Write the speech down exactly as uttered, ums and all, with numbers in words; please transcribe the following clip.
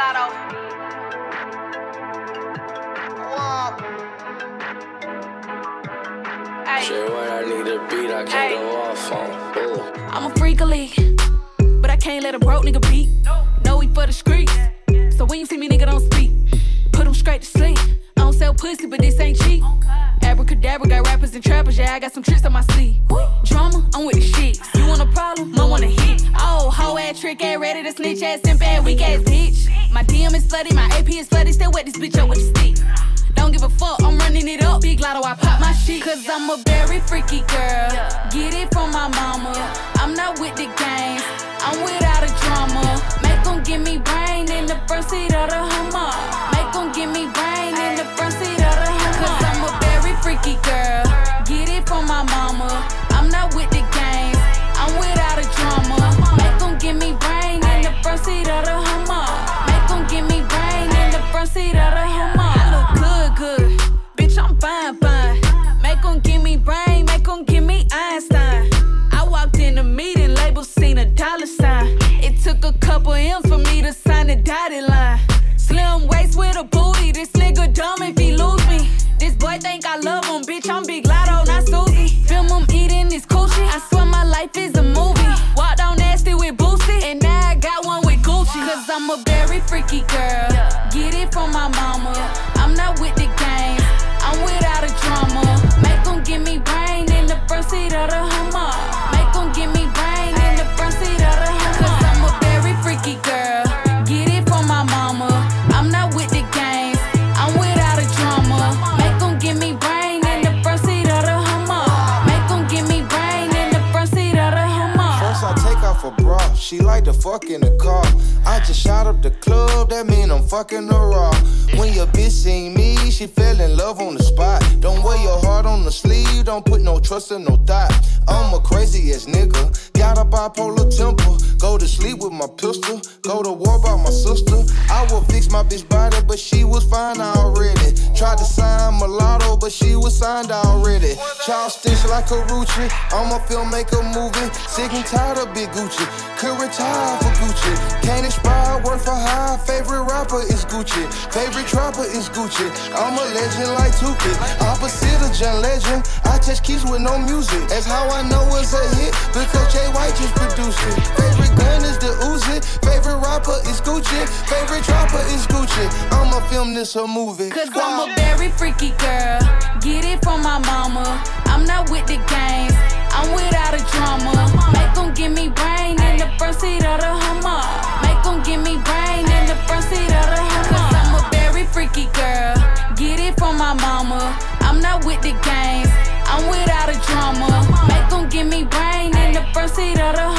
Lotto. Hey. Shit, when I need a beat, I can't Hey. go off on. Ooh. I'm a freak of league, but I can't let a broke nigga beat. No, we for the streets, so when you see me, nigga, don't speak. Put him straight to sleep. I don't sell pussy, but this ain't cheap. Abracadabra, got rappers and trappers, yeah, I got some tricks on my sleeve. Drama, I'm with the shit. You want a problem? I want a hit. Oh, hoe ass, trick ass, ready to snitch ass, simp ass, weak ass bitch. My D M is flooded, my A P is flooded, still wet this bitch up with the stick. Don't give a fuck, I'm running it up. Big lotto, I pop my shit. Cause I'm a very freaky girl. Get it from my mama. I'm not with the games, I'm without a drama. Make them give me brain in the front seat of the Hummer. Make them give me brain in the front seat of the Hummer. Cause I'm a very freaky girl. Get it from my mama. I'm not with the games, I'm without a drama. Make them give me brain in the front seat of the Hummer. Make them give me brain in the front seat of the Hummer. I look good, good. Bitch, I'm fine, fine. Make them give me brain, make them give me Einstein. I walked in the meeting, label seen a dollar sign. It took a couple M's for me to sign the dotted line. Slim waist with a booty, this nigga dumb if he lose me. This boy think I love him, bitch, I'm Big Lotto, not Susie. Film him eating this coochie, I swear my life is a movie. Walked on nasty with Boosie, and now I got one with Gucci. Cause I'm a very freaky girl, get it from my mama. I'm not with the games, I'm without a drama. Make them give me brain in the front seat of the Hummer. Make them give me brain in the front seat of the Hummer. Cause I'm a very freaky girl, get it from my mama. I'm not with the games, I'm without a drama. Make them give me brain in the front seat of the Hummer. Make them give me brain in the front seat of the Hummer. First I take off her bra, she like to fuck in the car. I just shot up the club, that mean I'm fucking her raw. When your bitch seen me, she fell in love on the spot. Don't wear your heart on the sleeve, don't put no trust in no thought. I'm a crazy ass nigga, got a bipolar temper. Go to sleep with my pistol, go to war by my sister. I will fix my bitch body, but she was fine already. Tried to sign mulatto, but she was signed already. Child stitch like a Rucci, I'm a filmmaker movie. Sick and tired of Big Gucci, could retire for Gucci. Can't expire, work for high, favorite rapper is Gucci. Favorite trapper is Gucci, I'm a legend like Tupac. Opposite of John Legend, I touch keys with no music. That's how I know it's a hit, because Jay White just produced it. Favorite gun is the Uzi, favorite rapper is Gucci. Favorite trapper is Gucci, I'ma film this a movie. Cause I'm a very freaky girl, get it from my mama. I'm not with the games, I'm without a drama. Make them give me brain in the front seat of the Hummer. Make them give me brain in the front seat of the Hummer. Cause I'm a very freaky girl, get it from my mama. I'm not with the games, I'm without a drama. Make them give me brain in the front seat of the